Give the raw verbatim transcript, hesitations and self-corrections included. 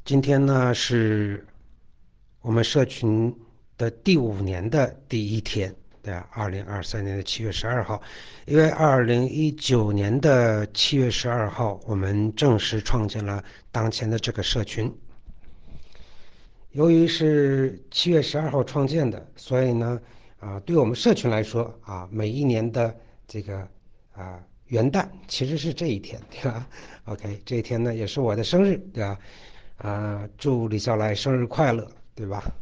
今天呢是我们社群的第五年的第一天，对啊，二零二三年的七月十二号，因为二零一九年的七月十二号，我们正式创建了当前的这个社群。由于是七月十二号创建的，所以呢，啊，对我们社群来说啊，每一年的这个啊元旦其实是这一天，对吧？OK，这一天呢也是我的生日，对吧？啊，祝李笑来生日快乐，对吧？